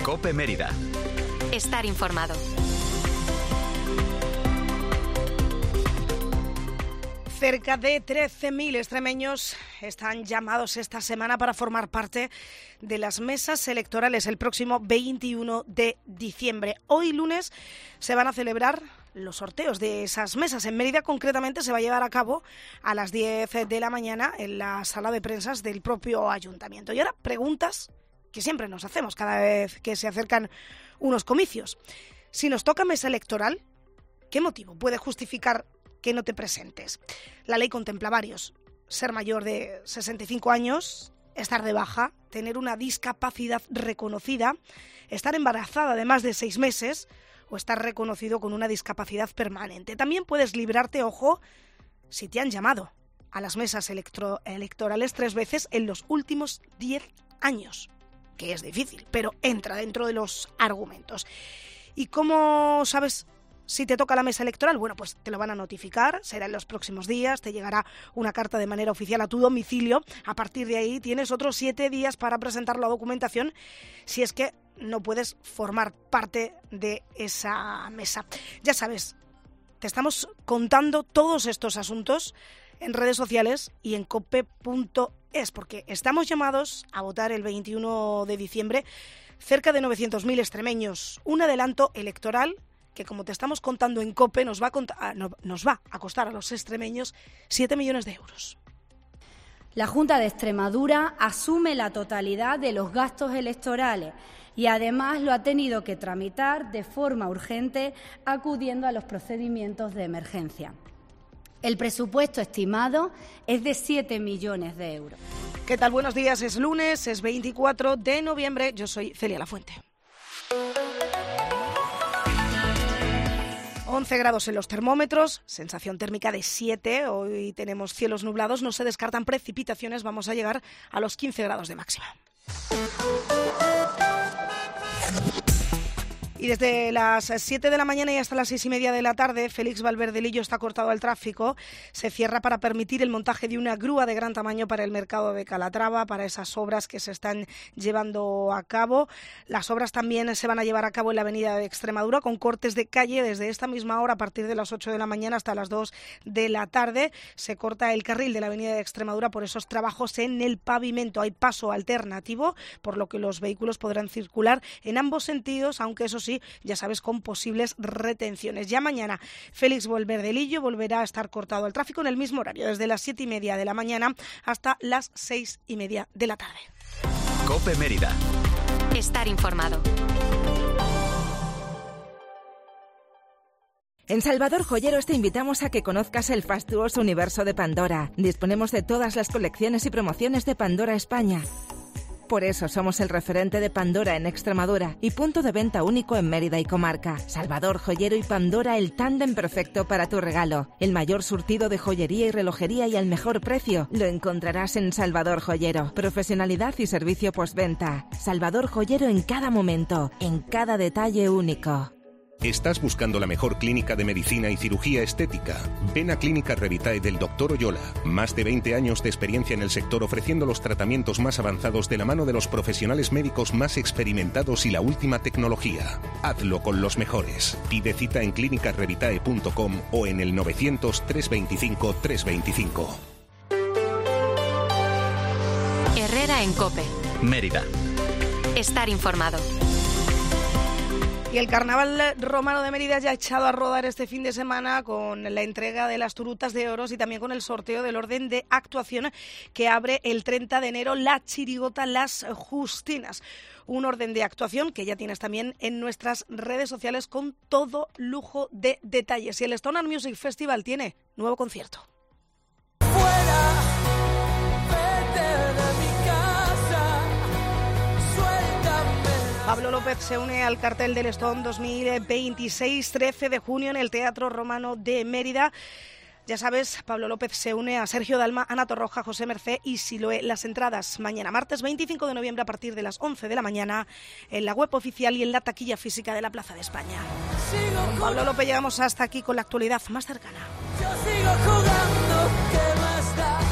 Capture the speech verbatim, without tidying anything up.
COPE Mérida. Estar informado. Cerca de trece mil extremeños están llamados esta semana para formar parte de las mesas electorales el próximo veintiuno de diciembre. Hoy lunes se van a celebrar los sorteos de esas mesas. En Mérida, concretamente, se va a llevar a cabo a las diez de la mañana en la sala de prensas del propio ayuntamiento. Y ahora, preguntas que siempre nos hacemos cada vez que se acercan unos comicios. Si nos toca mesa electoral, ¿qué motivo puede justificar que no te presentes? La ley contempla varios: ser mayor de sesenta y cinco años, estar de baja, tener una discapacidad reconocida, estar embarazada de más de seis meses o estar reconocido con una discapacidad permanente. También puedes librarte, ojo, si te han llamado a las mesas electro- electorales tres veces en los últimos diez años, que es difícil, pero entra dentro de los argumentos. ¿Y cómo sabes si te toca la mesa electoral? Bueno, pues te lo van a notificar, será en los próximos días, te llegará una carta de manera oficial a tu domicilio. A partir de ahí tienes otros siete días para presentar la documentación si es que no puedes formar parte de esa mesa. Ya sabes, te estamos contando todos estos asuntos en redes sociales y en cope punto es, porque estamos llamados a votar el veintiuno de diciembre cerca de novecientos mil extremeños. Un adelanto electoral que, como te estamos contando en COPE, nos va a, cont- no, nos va a costar a los extremeños siete millones de euros. La Junta de Extremadura asume la totalidad de los gastos electorales y además lo ha tenido que tramitar de forma urgente acudiendo a los procedimientos de emergencia. El presupuesto estimado es de siete millones de euros. ¿Qué tal? Buenos días. Es lunes, es veinticuatro de noviembre. Yo soy Celia Lafuente. once grados en los termómetros, sensación térmica de siete, hoy tenemos cielos nublados, no se descartan precipitaciones, vamos a llegar a los quince grados de máxima. Y desde las siete de la mañana y hasta las seis y media de la tarde, Félix Valverde Lillo está cortado al tráfico. Se cierra para permitir el montaje de una grúa de gran tamaño para el mercado de Calatrava, para esas obras que se están llevando a cabo. Las obras también se van a llevar a cabo en la avenida de Extremadura, con cortes de calle desde esta misma hora, a partir de las ocho de la mañana hasta las dos de la tarde. Se corta el carril de la avenida de Extremadura por esos trabajos en el pavimento. Hay paso alternativo, por lo que los vehículos podrán circular en ambos sentidos, aunque eso sí, ya sabes, con posibles retenciones. Ya mañana Félix Valverde Lillo volverá a estar cortado al tráfico en el mismo horario, desde las siete y media de la mañana hasta las seis y media de la tarde. COPE Mérida. Estar informado. En Salvador Joyeros te invitamos a que conozcas el fastuoso universo de Pandora. Disponemos de todas las colecciones y promociones de Pandora España. Por eso somos el referente de Pandora en Extremadura y punto de venta único en Mérida y comarca. Salvador Joyero y Pandora, el tándem perfecto para tu regalo. El mayor surtido de joyería y relojería y al mejor precio lo encontrarás en Salvador Joyero. Profesionalidad y servicio postventa. Salvador Joyero en cada momento, en cada detalle único. ¿Estás buscando la mejor clínica de medicina y cirugía estética? Ven a Clínica Revitae del doctor Oyola. Más de veinte años de experiencia en el sector, ofreciendo los tratamientos más avanzados de la mano de los profesionales médicos más experimentados y la última tecnología. Hazlo con los mejores. Pide cita en clínica revitae punto com o en el novecientos, trescientos veinticinco, trescientos veinticinco. Herrera en COPE. Mérida. Estar informado. Y el Carnaval Romano de Mérida ya ha echado a rodar este fin de semana con la entrega de las turutas de oros y también con el sorteo del orden de actuación que abre el treinta de enero la chirigota Las Justinas. Un orden de actuación que ya tienes también en nuestras redes sociales con todo lujo de detalles. Y el Stoner Music Festival tiene nuevo concierto. Fuera, vete de mi casa, suéltame. Pablo López se une al cartel del Stone dos mil veintiséis, trece de junio en el Teatro Romano de Mérida. Ya sabes, Pablo López se une a Sergio Dalma, Ana Torroja, José Mercé y Siloé. Las entradas mañana, martes veinticinco de noviembre, a partir de las once de la mañana, en la web oficial y en la taquilla física de la Plaza de España. Con Pablo López llegamos hasta aquí con la actualidad más cercana. Yo sigo jugando, ¿qué más da?